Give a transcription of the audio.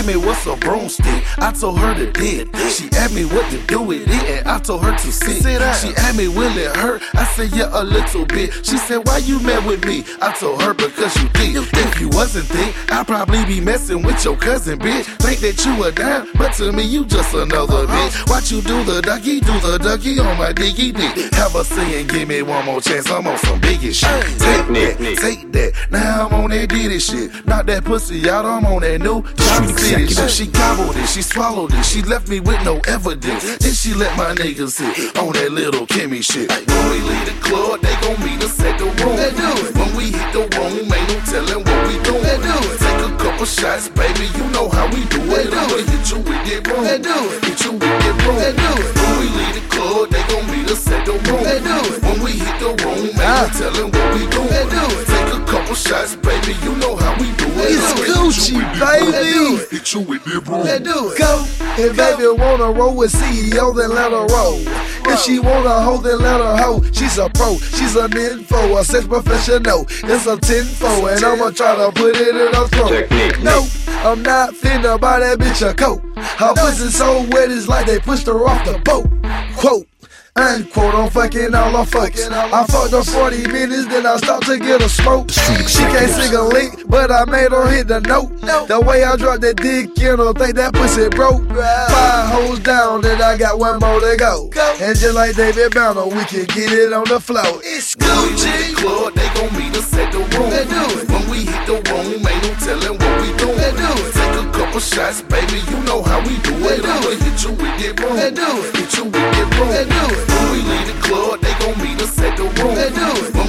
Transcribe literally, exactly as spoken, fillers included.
me what's a broomstick. I told her to dig. She asked me what to do with it, and I told her to sit. She asked me will it hurt? I said yeah, a little bit. She said why you mad with me? I told her because you did. If you wasn't thick, I'd probably be messing with your cousin, bitch. Think that you a dime, but to me you just another bitch. Watch you do the ducky, do the ducky on my diggy dick. Have a saying, give me one more chance, I'm on some biggie shit. Take that, take that. Now I'm on that Diddy shit. Knock that pussy out, I'm on that new York City shit. She gobbled it, she swallowed it, she left me with no evidence. Then she let my niggas hit on that little Kimmy shit. When we leave the club, they gon' meet us at the room. They do it. When we hit the room, ain't no telling what we doing. They do it. Take a couple shots, baby, you know how we do it. They do it. Hit you with that room. They do it. Hit you with that room. They do it. When we leave the club, they gon' meet us at the room. They do it. When we hit the room, ain't no telling what we doing. They do it. Take a couple shots, baby, you know how we do it. It's Gucci, baby. Hit you with that room. They do it. Go. If baby wanna roll with C E O, then let her roll. If she wanna hoe, then let her hoe. She's a pro, she's an info, a sex professional. It's a tenfold, and I'ma try to put it in her throat. No, I'm not finna buy that bitch a coat. Her pussy so wet, it's like they pushed her off the boat. Quote. Unquote, I'm fucking all I fucking. I fucked her forty minutes, then I stopped to get a smoke. She can't sing a lick, but I made her hit the note. The way I dropped that dick, you don't think that pussy broke. Five hoes down, then I got one more to go. And just like David Banner, we can get it on the floor. It's Gucci. Club, they gon' meet us at the room. They do it. When we hit the room, ain't no telling what we doing. They do it. Take a couple shots, baby, you know how we do it. They do it. Hit you with that room. They do it. Hit you with that room. They do it. When we leave the club, they gon' meet us at the room. They do it. When